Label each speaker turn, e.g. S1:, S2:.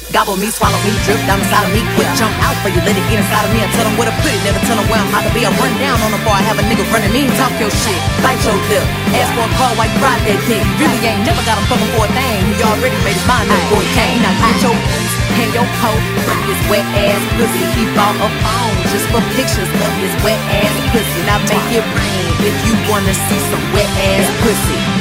S1: Gobble me, swallow me, drip down inside of me. Quick jump out for you, let it get inside of me. I tell them where to put it, never tell them where I'm about to be. I run down on them before I have a nigga running me. Talk your shit, bite your lip. Ask for a call while you ride that dick. Really ain't never got him fucking for a thing. He already made his mind up before he came. Now get your and your hoe from his wet ass pussy. He bought a phone just for pictures of his wet ass pussy. Now make it rain if you wanna see some wet ass pussy.